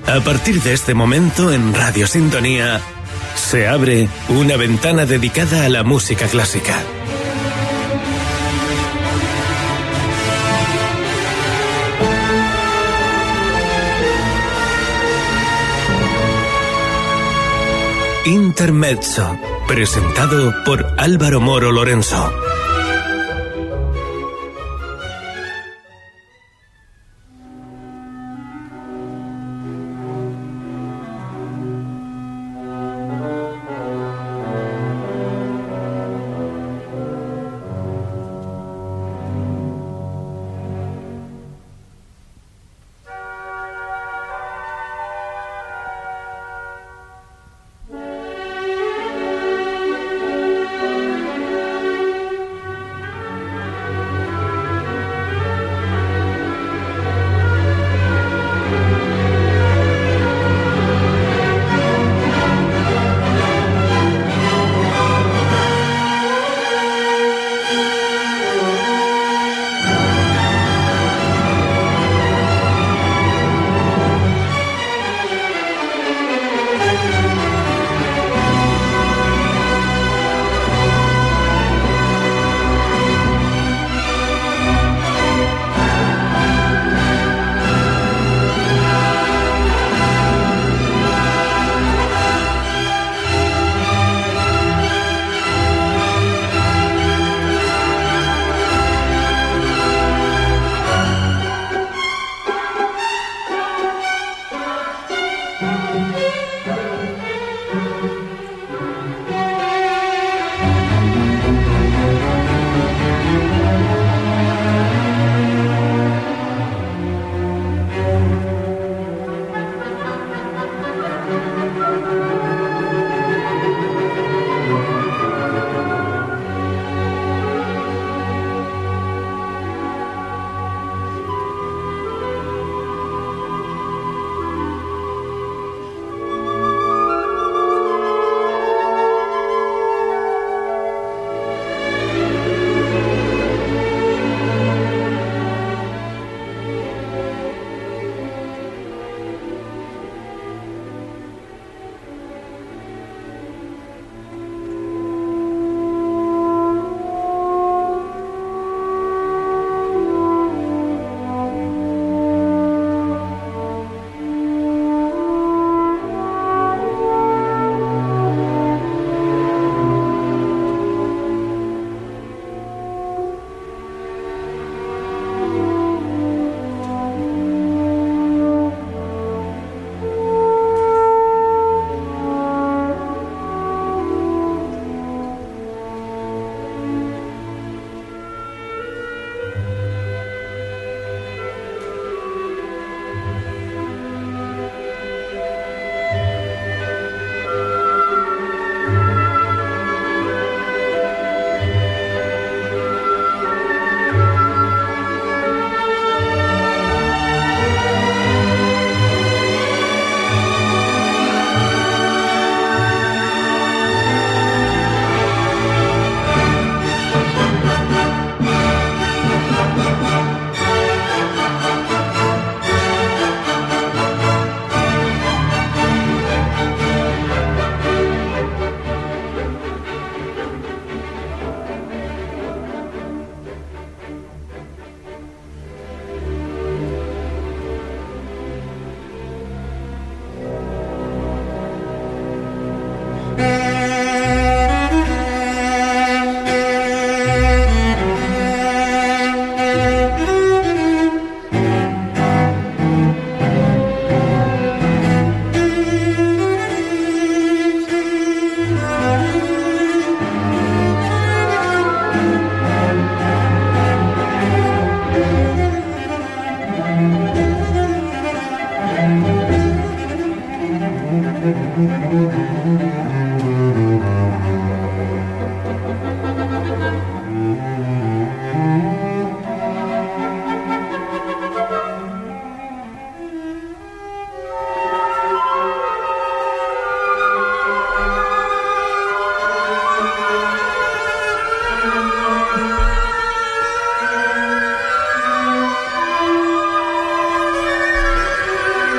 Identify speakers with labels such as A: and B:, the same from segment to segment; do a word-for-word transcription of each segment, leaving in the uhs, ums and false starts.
A: A partir de este momento, en Radio Sintonía, se abre una ventana dedicada a la música clásica. Intermezzo, presentado por Álvaro Moro Lorenzo.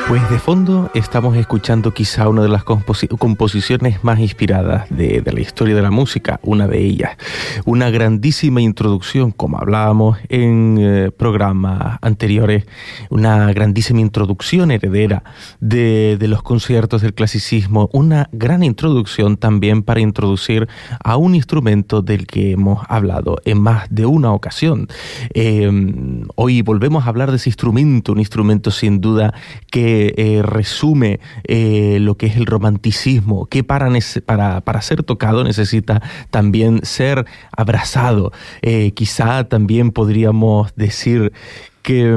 B: Pues de fondo estamos escuchando quizá una de las composi- composiciones más inspiradas de, de la historia de la música, una de ellas. Una grandísima introducción, como hablábamos en eh, programas anteriores, una grandísima introducción heredera de, de los conciertos del clasicismo, una gran introducción también para introducir a un instrumento del que hemos hablado en más de una ocasión. Eh, hoy volvemos a hablar de ese instrumento, un instrumento sin duda que Eh, resume eh, lo que es el romanticismo, que para, para, para ser tocado necesita también ser abrazado. Eh, quizá también podríamos decir que,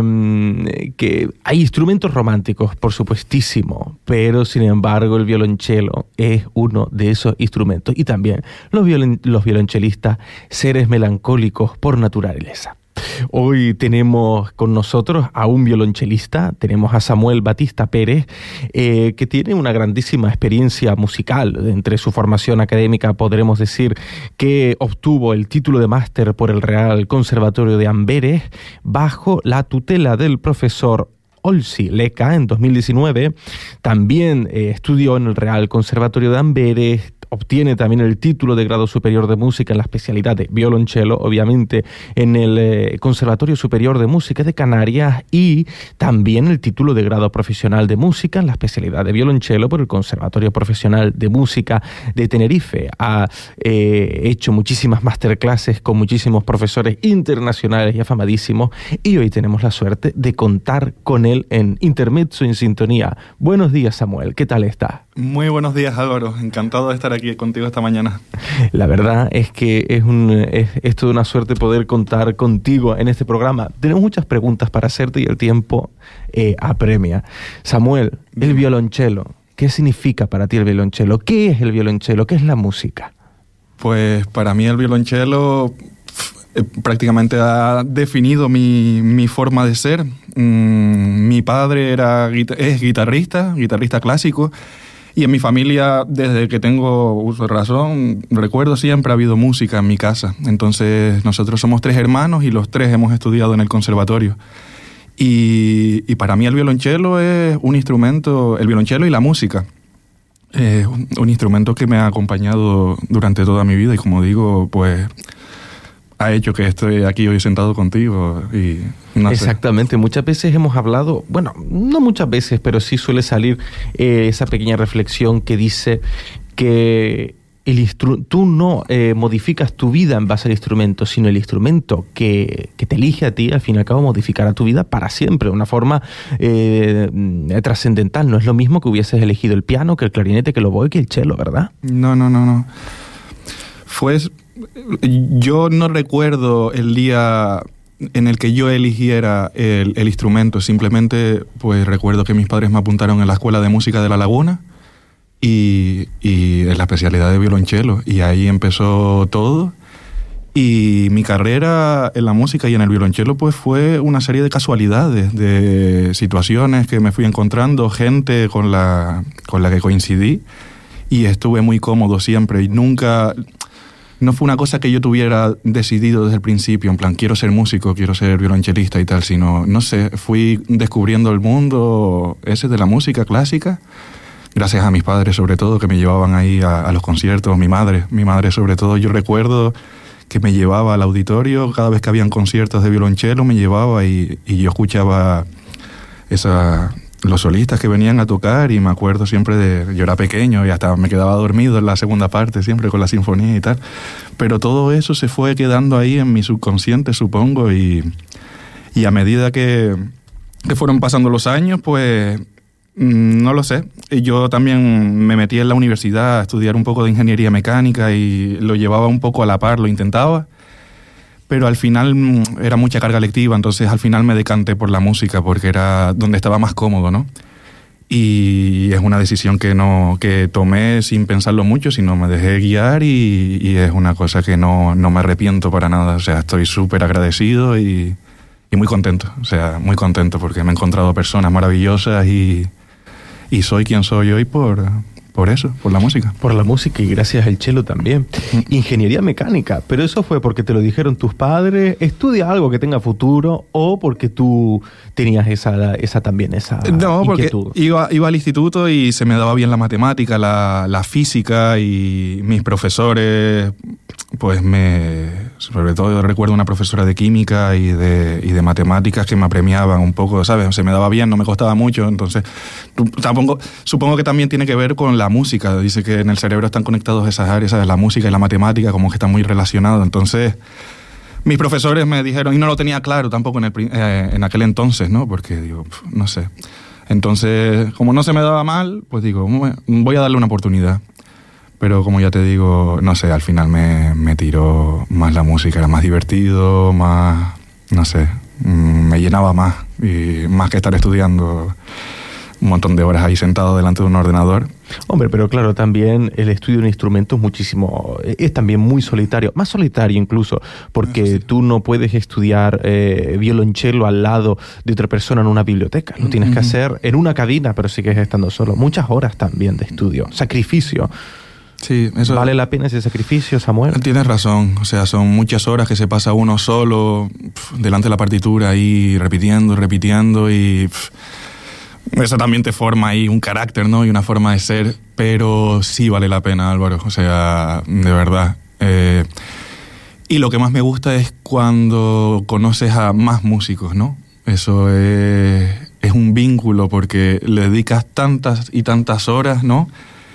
B: que hay instrumentos románticos, por supuestísimo, pero sin embargo el violonchelo es uno de esos instrumentos. Y también los, violon, los violonchelistas, seres melancólicos por naturaleza. Hoy tenemos con nosotros a un violonchelista, tenemos a Samuel Batista Pérez, eh, que tiene una grandísima experiencia musical. Entre su formación académica podremos decir que obtuvo el título de máster por el Real Conservatorio de Amberes bajo la tutela del profesor Olsi Leca en dos mil diecinueve. También eh, estudió en el Real Conservatorio de Amberes, obtiene también el título de grado superior de música en la especialidad de violonchelo, obviamente en el eh, Conservatorio Superior de Música de Canarias, y también el título de grado profesional de música en la especialidad de violonchelo por el Conservatorio Profesional de Música de Tenerife. Ha eh, hecho muchísimas masterclasses con muchísimos profesores internacionales y afamadísimos, y hoy tenemos la suerte de contar con él en Intermezzo en Sintonía. Buenos días, Samuel, ¿qué tal estás?
C: Muy buenos días, Álvaro. Encantado de estar aquí contigo esta mañana.
B: La verdad es que es, un, es, es toda una suerte poder contar contigo en este programa. Tenemos muchas preguntas para hacerte y el tiempo eh, apremia. Samuel, el violonchelo, ¿qué significa para ti el violonchelo? ¿Qué es el violonchelo? ¿Qué es la música?
C: Pues para mí el violonchelo eh, prácticamente ha definido mi, mi forma de ser. Mm, mi padre era, es guitarrista, guitarrista clásico. Y en mi familia, desde que tengo uso de razón, recuerdo siempre ha habido música en mi casa. Entonces nosotros somos tres hermanos y los tres hemos estudiado en el conservatorio. Y, y para mí el violonchelo es un instrumento, el violonchelo y la música, es un, un instrumento que me ha acompañado durante toda mi vida y, como digo, pues ha hecho que estoy aquí hoy sentado contigo y no sé.
B: Exactamente, muchas veces hemos hablado, bueno, no muchas veces, pero sí suele salir eh, esa pequeña reflexión que dice que el instru- tú no eh, modificas tu vida en base al instrumento, sino el instrumento que, que te elige a ti, al fin y al cabo, modificará tu vida para siempre, de una forma eh, trascendental. No es lo mismo que hubieses elegido el piano, que el clarinete, que el oboe, que el cello, ¿verdad?
C: No, no, no, no. Fue... Yo no recuerdo el día en el que yo eligiera el, el instrumento. Simplemente pues recuerdo que mis padres me apuntaron en la Escuela de Música de La Laguna y, y en la especialidad de violonchelo. Y ahí empezó todo. Y mi carrera en la música y en el violonchelo pues fue una serie de casualidades, de situaciones que me fui encontrando, gente con la, con la que coincidí, y estuve muy cómodo siempre y nunca... No fue una cosa que yo tuviera decidido desde el principio, en plan, quiero ser músico, quiero ser violonchelista y tal, sino, no sé, fui descubriendo el mundo ese de la música clásica, gracias a mis padres sobre todo, que me llevaban ahí a, a los conciertos, mi madre, mi madre sobre todo. Yo recuerdo que me llevaba al auditorio, cada vez que habían conciertos de violonchelo me llevaba y, y yo escuchaba esa... los solistas que venían a tocar, y me acuerdo siempre de... Yo era pequeño y hasta me quedaba dormido en la segunda parte, siempre con la sinfonía y tal. Pero todo eso se fue quedando ahí en mi subconsciente, supongo, y, y a medida que, que fueron pasando los años, pues... No lo sé. Yo también me metí en la universidad a estudiar un poco de ingeniería mecánica y lo llevaba un poco a la par, lo intentaba. Pero al final era mucha carga lectiva, entonces al final me decanté por la música porque era donde estaba más cómodo, ¿no? Y es una decisión que no que tomé sin pensarlo mucho, sino me dejé guiar y, y es una cosa que no, no me arrepiento para nada. O sea, estoy súper agradecido y, y muy contento. O sea, muy contento porque me he encontrado personas maravillosas y, y soy quien soy hoy por, por eso, por la música.
B: Por la música y gracias al cello también. Mm. Ingeniería mecánica, pero eso fue porque te lo dijeron tus padres, estudia algo que tenga futuro, o porque tú tenías esa, esa también, esa
C: No,
B: inquietud.
C: porque iba, iba al instituto y se me daba bien la matemática, la, la física, y mis profesores, pues me... Sobre todo recuerdo una profesora de química y de, y de matemáticas que me apremiaban un poco, ¿sabes? Se me daba bien, no me costaba mucho, entonces tampoco, supongo que también tiene que ver con la música. Dice que en el cerebro están conectados esas áreas, ¿sabes? La música y la matemática, como que están muy relacionados. Entonces, mis profesores me dijeron, y no lo tenía claro tampoco en, el, eh, en aquel entonces, ¿no? Porque digo, no sé. Entonces, como no se me daba mal, pues digo, voy a darle una oportunidad. Pero como ya te digo, no sé, al final me, me tiró más la música, era más divertido, más, no sé, me llenaba más, y más que estar estudiando un montón de horas ahí sentado delante de un ordenador.
B: Hombre, pero claro, también el estudio de un instrumento es muchísimo, es también muy solitario, más solitario incluso, porque sí. Tú no puedes estudiar eh, violonchelo al lado de otra persona en una biblioteca, lo tienes mm-hmm. que hacer en una cabina, pero sigues estando solo. Muchas horas también de estudio, sacrificio.
C: Sí, eso
B: ¿Vale la pena ese sacrificio, Samuel?
C: Tienes razón, o sea, son muchas horas que se pasa uno solo pf, delante de la partitura ahí repitiendo, repitiendo, y pf, eso también te forma ahí un carácter, ¿no? Y una forma de ser, pero sí vale la pena, Álvaro, o sea, de verdad. Eh, y lo que más me gusta es cuando conoces a más músicos, ¿no? Eso es, es un vínculo porque le dedicas tantas y tantas horas, ¿no?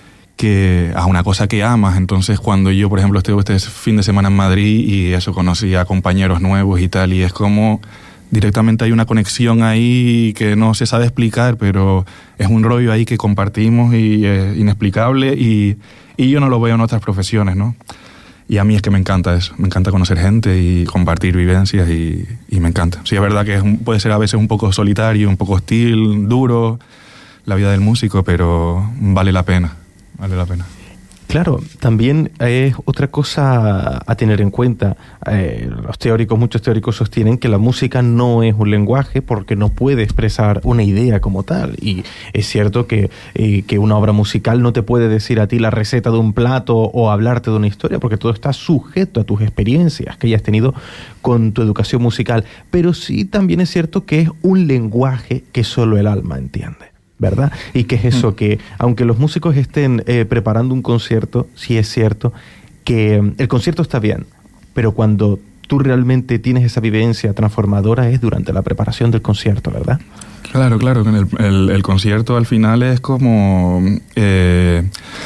C: Que a una cosa que amas. Entonces, cuando yo, por ejemplo, estuve este fin de semana en Madrid y eso, conocí a compañeros nuevos y tal, y es como directamente hay una conexión ahí que no se sabe explicar, pero es un rollo ahí que compartimos y es inexplicable, y, y yo no lo veo en otras profesiones, ¿no? Y a mí es que me encanta eso, me encanta conocer gente y compartir vivencias, y, y me encanta. Sí, es verdad que es un, puede ser a veces un poco solitario, un poco hostil, duro, la vida del músico, pero vale la pena. Vale la pena.
B: Claro, también es otra cosa a tener en cuenta. Eh, los teóricos, muchos teóricos sostienen que la música no es un lenguaje porque no puede expresar una idea como tal. Y es cierto que, eh, que una obra musical no te puede decir a ti la receta de un plato o hablarte de una historia, porque todo está sujeto a tus experiencias que hayas tenido con tu educación musical. Pero sí también es cierto que es un lenguaje que solo el alma entiende, ¿verdad? Y que es eso, que aunque los músicos estén eh, preparando un concierto, sí es cierto que eh, el concierto está bien, pero cuando tú realmente tienes esa vivencia transformadora es durante la preparación del concierto, ¿verdad?
C: Claro, claro, el, el, el concierto al final es como, eh,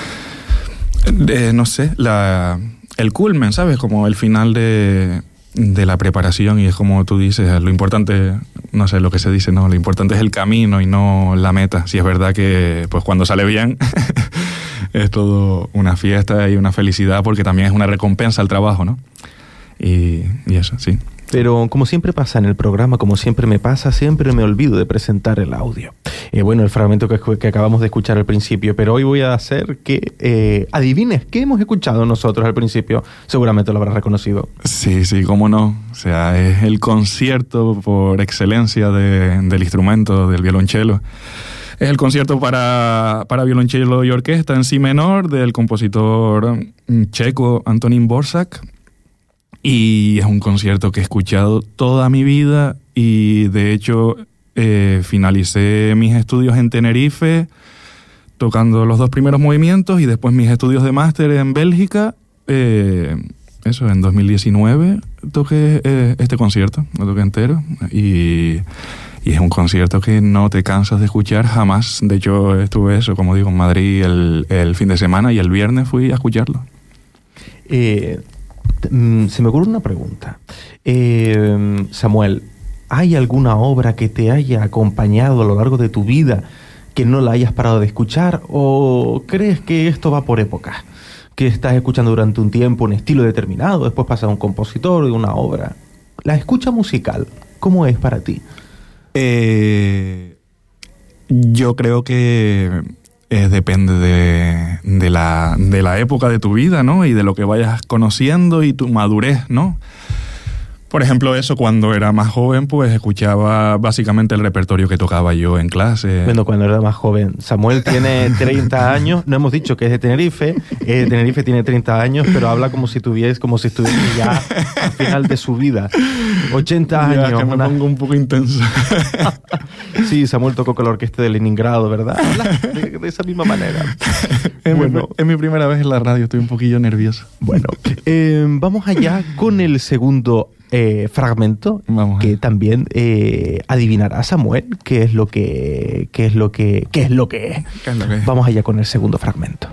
C: eh, no sé, la, el culmen, ¿sabes? Como el final de... de la preparación, y es como tú dices, lo importante, no sé lo que se dice, no, lo importante es el camino y no la meta. Si es verdad que pues cuando sale bien es todo una fiesta y una felicidad, porque también es una recompensa al trabajo, ¿no? Y, y eso, sí.
B: Pero como siempre pasa en el programa, como siempre me pasa, siempre me olvido de presentar el audio. Eh, bueno, el fragmento que, que acabamos de escuchar al principio, pero hoy voy a hacer que eh, adivines qué hemos escuchado nosotros al principio. Seguramente lo habrás reconocido.
C: Sí, sí, cómo no. O sea, es el concierto por excelencia de, del instrumento, del violonchelo. Es el concierto para, para violonchelo y orquesta en si menor del compositor checo Antonín Dvořák. Y es un concierto que he escuchado toda mi vida, y de hecho eh, finalicé mis estudios en Tenerife tocando los dos primeros movimientos, y después mis estudios de máster en Bélgica. Eh, eso, en dos mil diecinueve toqué eh, este concierto, lo toqué entero, y, y es un concierto que no te cansas de escuchar jamás. De hecho estuve eso, como digo, en Madrid el, el fin de semana, y el viernes fui a escucharlo.
B: Eh... Se me ocurre una pregunta. Eh, Samuel, ¿hay alguna obra que te haya acompañado a lo largo de tu vida que no la hayas parado de escuchar? ¿O crees que esto va por épocas? Que estás escuchando durante un tiempo un estilo determinado, después pasa a un compositor de una obra. ¿La escucha musical, cómo es para ti?
C: Eh, yo creo que... Eh, depende de, de, la, de la época de tu vida, ¿no? Y de lo que vayas conociendo y tu madurez, ¿no? Por ejemplo, eso, cuando era más joven, pues escuchaba básicamente el repertorio que tocaba yo en clase.
B: Bueno, cuando era más joven. Samuel tiene treinta años, no hemos dicho que es de Tenerife, eh, Tenerife tiene treinta años, pero habla como si tuviese, como si estuviese ya al final de su vida. ochenta años.
C: Ya, que me
B: una...
C: pongo un poco intenso.
B: Sí, Samuel tocó con la orquesta de Leningrado, ¿verdad? De, de esa misma manera.
C: Es,
B: Bueno,
C: mi, es mi primera vez en la radio, estoy un poquillo nervioso.
B: Bueno, eh, vamos allá con el segundo eh, fragmento,
C: Vamos
B: que
C: allá.
B: también eh, adivinará Samuel qué es lo que qué es lo que qué es lo que es.
C: ¿Qué es lo que es?
B: Vamos allá con el segundo fragmento.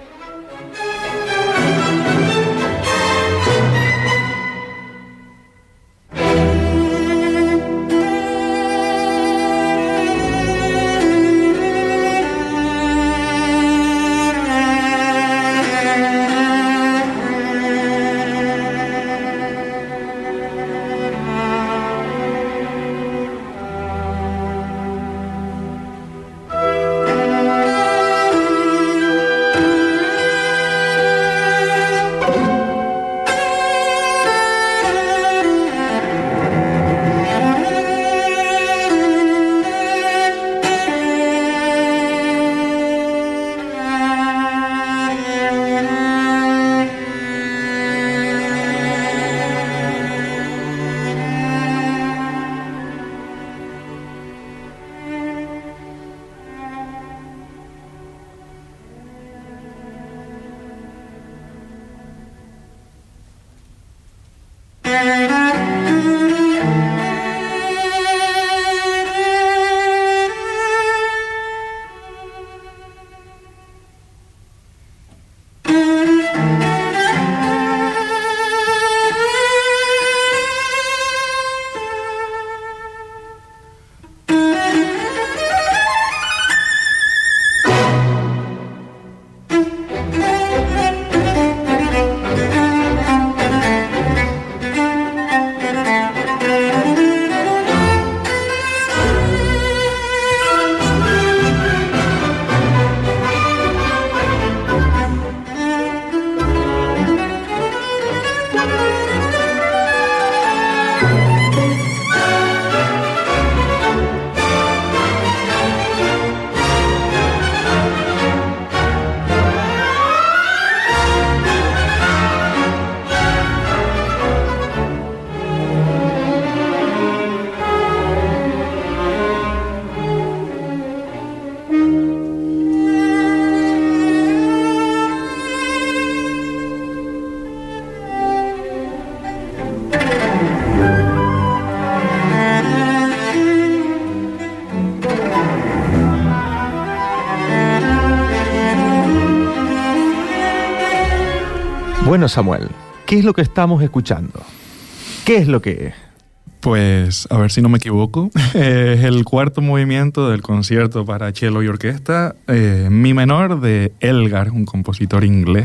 B: Bueno, Samuel, ¿qué es lo que estamos escuchando? ¿Qué es lo que es?
C: Pues, a ver si no me equivoco, es el cuarto movimiento del concierto para cello y orquesta, eh, Mi menor, de Elgar, un compositor inglés.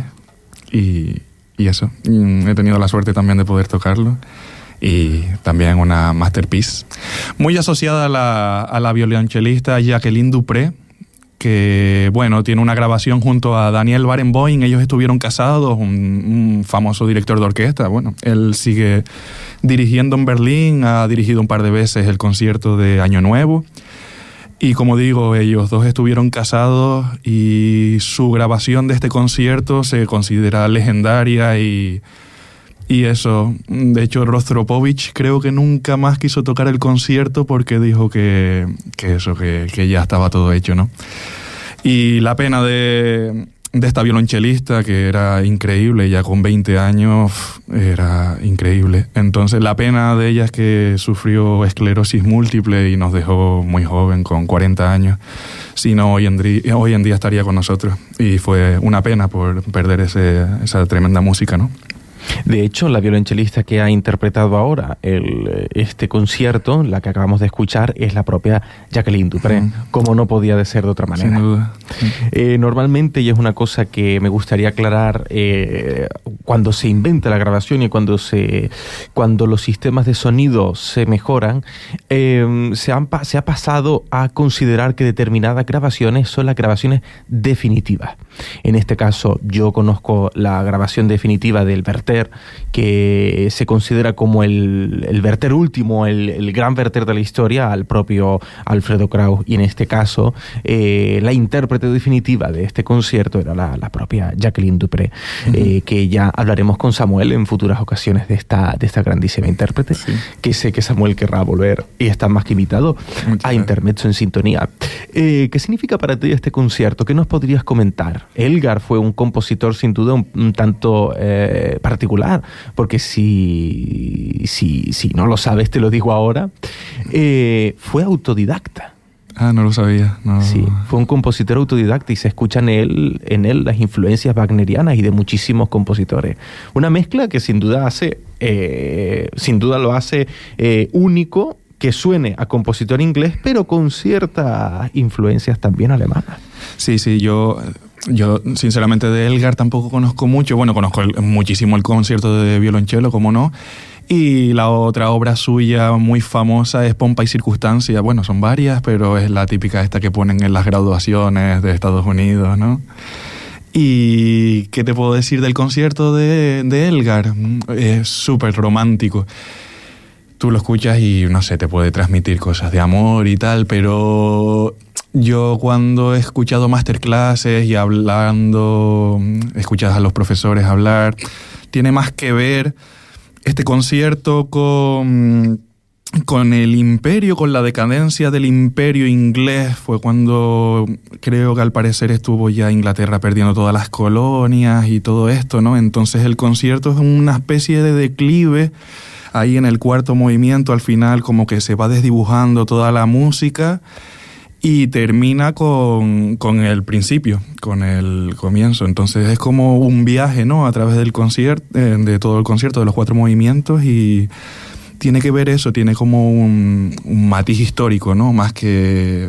C: Y, y eso, y he tenido la suerte también de poder tocarlo. Y también una masterpiece. Muy asociada a la, a la violonchelista Jacqueline Dupré, que, bueno, tiene una grabación junto a Daniel Barenboim. Ellos estuvieron casados, un, un famoso director de orquesta. Bueno, él sigue dirigiendo en Berlín, ha dirigido un par de veces el concierto de Año Nuevo. Y como digo, ellos dos estuvieron casados y su grabación de este concierto se considera legendaria y... Y eso, de hecho, Rostropovich creo que nunca más quiso tocar el concierto porque dijo que, que eso, que, que ya estaba todo hecho, ¿no? Y la pena de, de esta violonchelista, que era increíble, ya con veinte años, era increíble. Entonces, la pena de ella es que sufrió esclerosis múltiple y nos dejó muy joven, con cuarenta años. Si no, hoy en, día, hoy en día estaría con nosotros. Y fue una pena por perder ese, esa tremenda música, ¿no?
B: De hecho, la violonchelista que ha interpretado ahora el, este concierto, la que acabamos de escuchar, es la propia Jacqueline Dupré, uh-huh. como no podía de ser de otra manera.
C: Sin duda.
B: Eh, normalmente, y es una cosa que me gustaría aclarar, eh, cuando se inventa la grabación y cuando, se, cuando los sistemas de sonido se mejoran, eh, se, han, se ha pasado a considerar que determinadas grabaciones son las grabaciones definitivas. En este caso, yo conozco la grabación definitiva del Bertel, verter que se considera como el, el verter último, el, el gran verter de la historia, al propio Alfredo Kraus. Y en este caso, eh, la intérprete definitiva de este concierto era la, la propia Jacqueline du Pré, uh-huh. eh, que ya hablaremos con Samuel en futuras ocasiones de esta, de esta grandísima intérprete, sí. que sé que Samuel querrá volver y está más que invitado Muchas a Intermezzo en Sintonía. Eh, ¿Qué significa para ti este concierto? ¿Qué nos podrías comentar? Elgar fue un compositor sin duda un, un tanto eh, particular, porque si, si, si no lo sabes, te lo digo ahora, eh, fue autodidacta.
C: Ah, no lo sabía. No.
B: Sí, fue un compositor autodidacta y se escuchan en él, en él las influencias wagnerianas y de muchísimos compositores. Una mezcla que sin duda hace, eh, sin duda lo hace eh, único, que suene a compositor inglés, pero con ciertas influencias también alemanas.
C: Sí, sí, yo, yo sinceramente de Elgar tampoco conozco mucho. Bueno, conozco el, muchísimo el concierto de violonchelo, como no. Y la otra obra suya muy famosa es Pompa y Circunstancia. Bueno, son varias, pero es la típica esta que ponen en las graduaciones de Estados Unidos, ¿no? ¿Y qué te puedo decir del concierto de, de Elgar? Es súper romántico. Tú lo escuchas y, no sé, te puede transmitir cosas de amor y tal, pero yo cuando he escuchado masterclasses y hablando, escuchas a los profesores hablar, tiene más que ver este concierto con, con el imperio, con la decadencia del imperio inglés. Fue cuando creo que al parecer estuvo ya Inglaterra perdiendo todas las colonias y todo esto, ¿no? Entonces el concierto es una especie de declive. Ahí en el cuarto movimiento, al final, como que se va desdibujando toda la música y termina con, con el principio, con el comienzo. Entonces es como un viaje, ¿no?, a través del concierto, eh, de todo el concierto, de los cuatro movimientos, y tiene que ver eso, tiene como un, un matiz histórico, ¿no?, más que,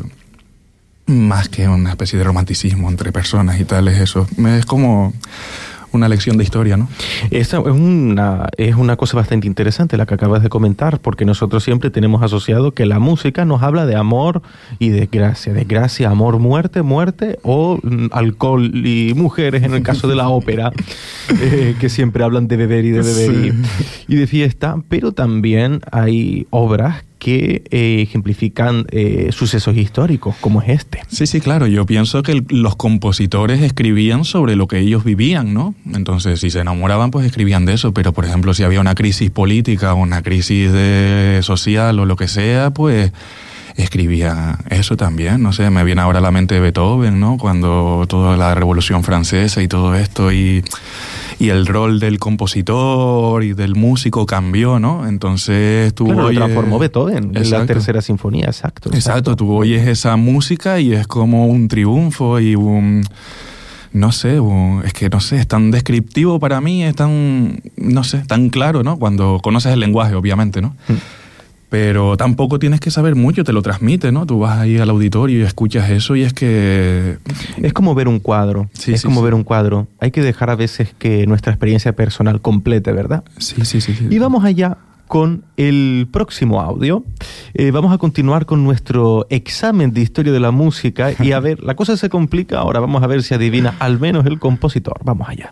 C: más que una especie de romanticismo entre personas y tal, es eso. Es como una lección de historia, ¿no?
B: Esa es una, es una cosa bastante interesante la que acabas de comentar, porque nosotros siempre tenemos asociado que la música nos habla de amor y desgracia, desgracia, amor, muerte, muerte, o mm, alcohol y mujeres en el caso de la ópera, eh, que siempre hablan de beber y de beber sí. y, y de fiesta, pero también hay obras que eh, ejemplifican eh, sucesos históricos, como es este.
C: Sí, sí, claro. Yo pienso que el, los compositores escribían sobre lo que ellos vivían, ¿no? Entonces, si se enamoraban, pues escribían de eso. Pero, por ejemplo, si había una crisis política o una crisis de social o lo que sea, pues escribía eso también. No sé, me viene ahora a la mente Beethoven, ¿no? Cuando toda la Revolución Francesa y todo esto, y... y el rol del compositor y del músico cambió, ¿no? Entonces tú
B: claro,
C: oyes...
B: lo transformó Beethoven en la tercera sinfonía, exacto, exacto.
C: Exacto, tú oyes esa música y es como un triunfo y un... No sé, un, es que no sé, es tan descriptivo para mí, es tan, no sé, tan claro, ¿no? Cuando conoces el lenguaje, obviamente, ¿no? Mm. Pero tampoco tienes que saber mucho, te lo transmite, ¿no? Tú vas ahí al auditorio y escuchas eso y es que...
B: Es como ver un cuadro, sí, es sí, como sí. ver un cuadro. Hay que dejar a veces que nuestra experiencia personal complete, ¿verdad?
C: Sí, sí, sí. sí.
B: Y vamos allá con el próximo audio. Eh, vamos a continuar con nuestro examen de historia de la música y a ver, la cosa se complica, ahora vamos a ver si adivina al menos el compositor. Vamos allá.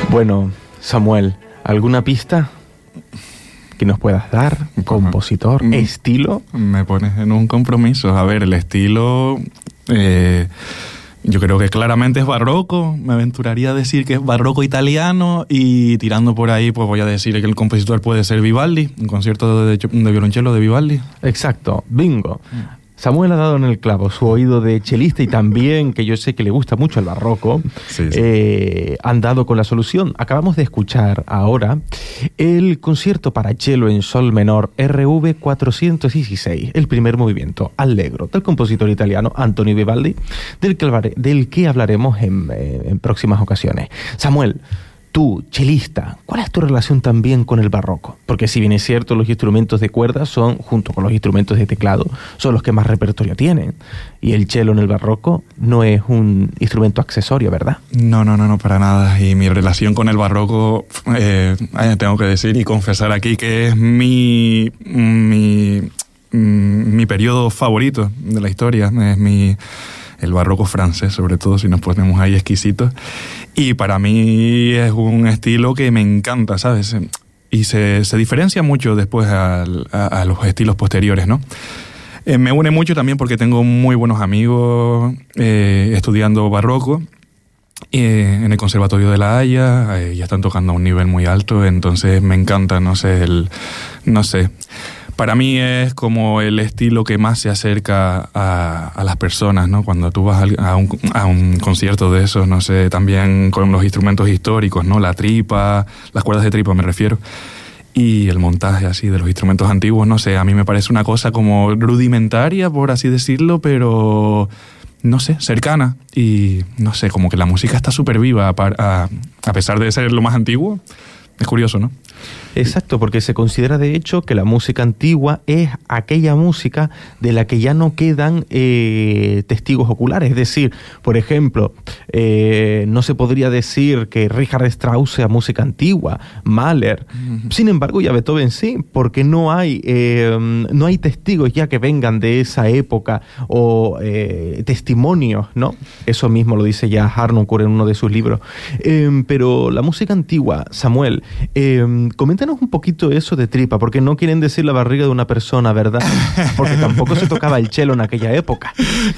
B: Bueno, Samuel, ¿alguna pista que nos puedas dar? Compositor,
C: mm,
B: estilo.
C: Me pones en un compromiso. A ver, el estilo, eh, yo creo que claramente es barroco. Me aventuraría a decir que es barroco italiano, y tirando por ahí, pues voy a decir que el compositor puede ser Vivaldi, un concierto de, de violonchelo de Vivaldi.
B: Exacto, bingo. Samuel ha dado en el clavo. Su oído de chelista, y también, que yo sé que le gusta mucho el barroco,
C: Sí, sí.
B: eh, han dado con la solución. Acabamos de escuchar ahora el concierto para cello en sol menor R V cuatrocientos dieciséis, el primer movimiento, Allegro, del compositor italiano Antonio Vivaldi, del que, hablaré, del que hablaremos en, eh, en próximas ocasiones. Samuel, tú, chelista, ¿cuál es tu relación también con el barroco? Porque si bien es cierto, los instrumentos de cuerda son, junto con los instrumentos de teclado, son los que más repertorio tienen. Y el cello en el barroco no es un instrumento accesorio, ¿verdad?
C: No, no, no, no, para nada. Y mi relación con el barroco, eh, tengo que decir y confesar aquí que es mi, mi, mi periodo favorito de la historia. Es mi... el barroco francés, sobre todo, si nos ponemos ahí exquisitos. Y para mí es un estilo que me encanta, ¿sabes? Y se, se diferencia mucho después a, a, a los estilos posteriores, ¿no? Eh, me une mucho también porque tengo muy buenos amigos eh, estudiando barroco eh, en el Conservatorio de La Haya. Eh, ya están tocando a un nivel muy alto, entonces me encanta, no sé, el, no sé... Para mí es como el estilo que más se acerca a, a las personas, ¿no? Cuando tú vas a un, a un concierto de esos, no sé, también con los instrumentos históricos, ¿no? La tripa, las cuerdas de tripa me refiero, y el montaje así de los instrumentos antiguos, no sé, a mí me parece una cosa como rudimentaria, por así decirlo, pero... no sé, cercana, y no sé, como que la música está súper viva a, a, a pesar de ser lo más antiguo. Es curioso, ¿no?
B: Exacto, porque se considera de hecho que la música antigua es aquella música de la que ya no quedan eh, testigos oculares. Es decir, por ejemplo, eh, no se podría decir que Richard Strauss sea música antigua, Mahler. Uh-huh. Sin embargo, ya Beethoven sí, porque no hay, eh, no hay testigos ya que vengan de esa época o eh, testimonios, ¿no? Eso mismo lo dice ya Harnoncourt en uno de sus libros. Eh, pero la música antigua, Samuel, eh, coméntanos un poquito eso de tripa, porque no quieren decir la barriga de una persona, ¿verdad? Porque tampoco se tocaba el cello en aquella época.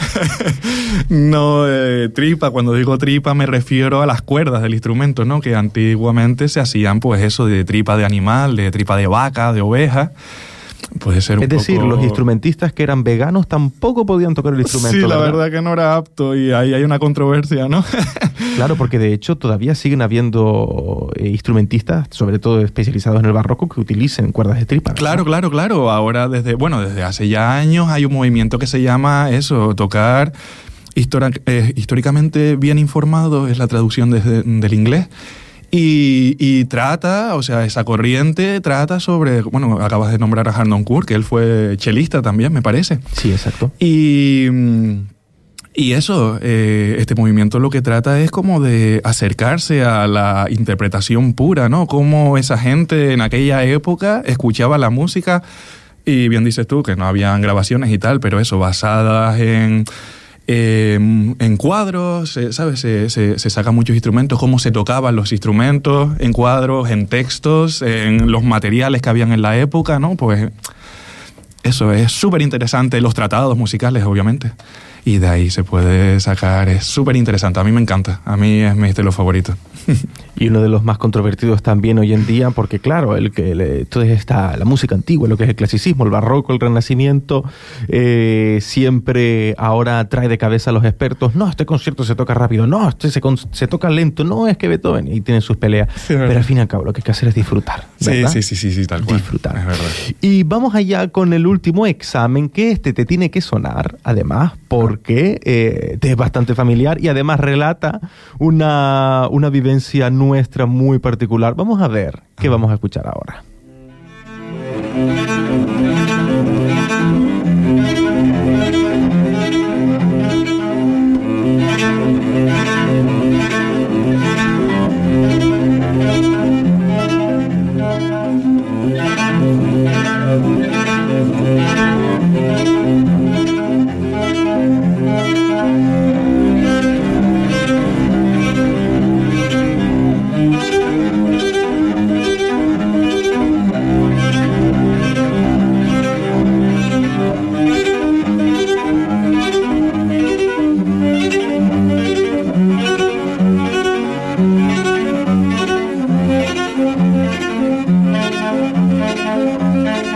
C: No, eh, tripa, cuando digo tripa me refiero a las cuerdas del instrumento, ¿no? Que antiguamente se hacían pues eso de tripa de animal, de tripa de vaca, de oveja. Puede ser un
B: es decir,
C: poco...
B: los instrumentistas que eran veganos tampoco podían tocar el instrumento.
C: Sí, la
B: ¿verdad?
C: verdad que no era apto, y ahí hay una controversia, ¿no?
B: Claro, porque de hecho todavía siguen habiendo eh, instrumentistas, sobre todo especializados en el barroco, que utilicen cuerdas de tripa, ¿verdad?
C: Claro, claro, claro. Ahora desde, bueno, desde hace ya años hay un movimiento que se llama eso, tocar histori- eh, históricamente bien informado, es la traducción desde, del inglés. Y, y trata, o sea, esa corriente trata sobre, bueno, acabas de nombrar a Harnoncourt, que él fue chelista también, me parece.
B: Sí, exacto.
C: Y, y eso, eh, este movimiento lo que trata es como de acercarse a la interpretación pura, ¿no? Cómo esa gente en aquella época escuchaba la música, y bien dices tú que no habían grabaciones y tal, pero eso, basadas en... Eh, en cuadros, eh, ¿sabes? Se, se, se sacan muchos instrumentos, cómo se tocaban los instrumentos, en cuadros, en textos, en los materiales que habían en la época, ¿no? Pues eso es súper interesante, los tratados musicales, obviamente. Y de ahí se puede sacar, es súper interesante, a mí me encanta, a mí es mi estilo favorito.
B: Y uno de los más controvertidos también hoy en día, porque claro, el que le, toda esta, la música antigua, lo que es el clasicismo, el barroco, el renacimiento, eh, siempre ahora trae de cabeza a los expertos, no, este concierto se toca rápido, no, este se, se toca lento, no, es que Beethoven, y tienen sus peleas. Sí, pero al fin y al cabo lo que hay que hacer es disfrutar, ¿verdad?
C: Sí, sí, sí, sí, sí, tal cual.
B: Disfrutar.
C: Es verdad.
B: Y vamos allá con el último examen, que este te tiene que sonar, además, porque eh, te es bastante familiar y además relata una, una vivencia nuestra muy particular. Vamos a ver qué vamos a escuchar ahora.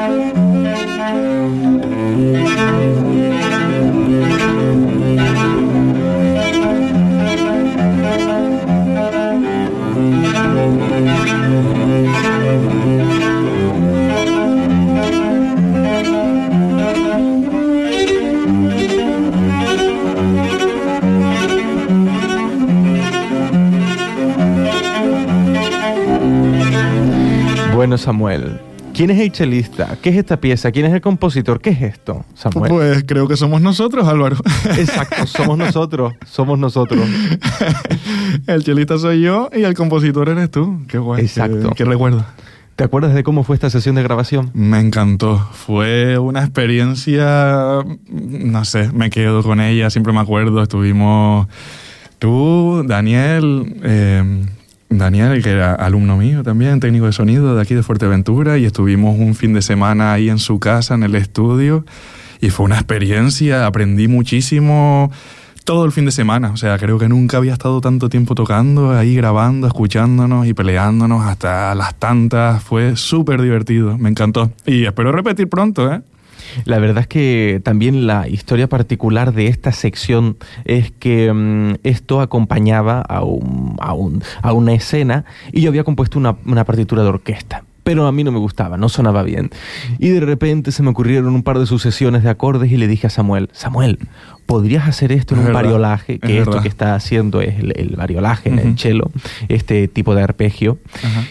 B: Bueno, Samuel, ¿quién es el chelista? ¿Qué es esta pieza? ¿Quién es el compositor? ¿Qué es esto, Samuel?
C: Pues creo que somos nosotros, Álvaro.
B: Exacto, somos nosotros, somos nosotros.
C: El chelista soy yo y el compositor eres tú. Qué guay.
B: Exacto.
C: Qué, qué recuerdo.
B: ¿Te acuerdas de cómo fue esta sesión de grabación?
C: Me encantó. Fue una experiencia, no sé, me quedo con ella, siempre me acuerdo. Estuvimos tú, Daniel... Eh, Daniel, que era alumno mío también, técnico de sonido de aquí de Fuerteventura, y estuvimos un fin de semana ahí en su casa, en el estudio, y fue una experiencia, aprendí muchísimo todo el fin de semana. O sea, creo que nunca había estado tanto tiempo tocando, ahí grabando, escuchándonos y peleándonos hasta las tantas. Fue súper divertido, me encantó. Y espero repetir pronto, ¿eh?
B: La verdad es que también la historia particular de esta sección es que um, esto acompañaba a, un, a, un, a una escena y yo había compuesto una, una partitura de orquesta. Pero a mí no me gustaba, no sonaba bien. Y de repente se me ocurrieron un par de sucesiones de acordes y le dije a Samuel, Samuel, ¿podrías hacer esto en
C: es
B: un
C: verdad,
B: variolaje? Que esto
C: verdad.
B: que está haciendo es el, el variolaje,
C: Uh-huh.
B: el cello, este tipo de arpegio.
C: Ajá.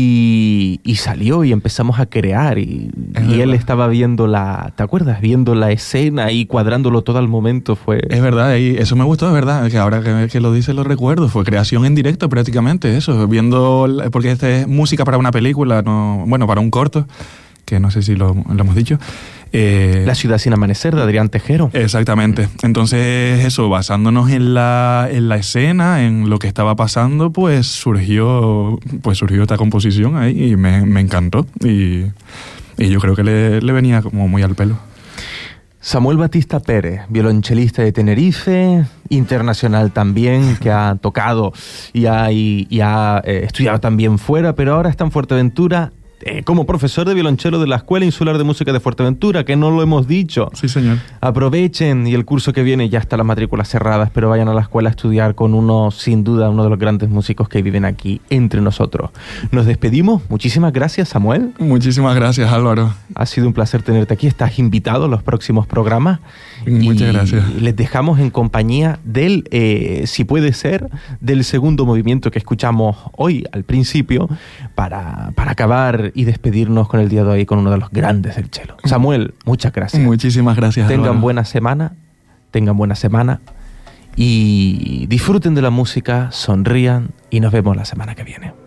B: Y, y salió y empezamos a crear. Y, y él estaba viendo la, ¿te acuerdas? Viendo la escena y cuadrándolo todo al momento. Fue...
C: Es verdad, y eso me gustó, es verdad, que ahora que, que lo dices lo recuerdo. Fue creación en directo prácticamente, eso, viendo, porque esta es música para una película, no, bueno, para un corto, que no sé si lo, lo hemos dicho. Eh,
B: La ciudad sin amanecer, de Adrián Tejero.
C: Exactamente. Entonces, eso, basándonos en la, en la escena, en lo que estaba pasando, pues surgió, pues surgió esta composición ahí y me, me encantó. Y, y yo creo que le, le venía como muy al pelo.
B: Samuel Batista Pérez, violonchelista de Tenerife, internacional también, que ha tocado y ha, y, y ha eh, estudiado también fuera, pero ahora está en Fuerteventura eh, como profesor de violonchelo de la Escuela Insular de Música de Fuerteventura, que no lo hemos dicho.
C: Sí, señor.
B: Aprovechen, y el curso que viene ya está las matrículas cerradas, pero vayan a la escuela a estudiar con uno, sin duda, uno de los grandes músicos que viven aquí entre nosotros. Nos despedimos. Muchísimas gracias, Samuel.
C: Muchísimas gracias, Álvaro.
B: Ha sido un placer tenerte aquí. Estás invitado a los próximos programas.
C: Muchas gracias.
B: Y les dejamos en compañía del, eh, si puede ser, del segundo movimiento que escuchamos hoy al principio para, para acabar y despedirnos con el día de hoy con uno de los grandes del cello. Samuel, muchas gracias.
C: Muchísimas gracias,
B: Tengan
C: Álvaro.
B: buena semana, tengan buena semana y disfruten de la música, sonrían y nos vemos la semana que viene.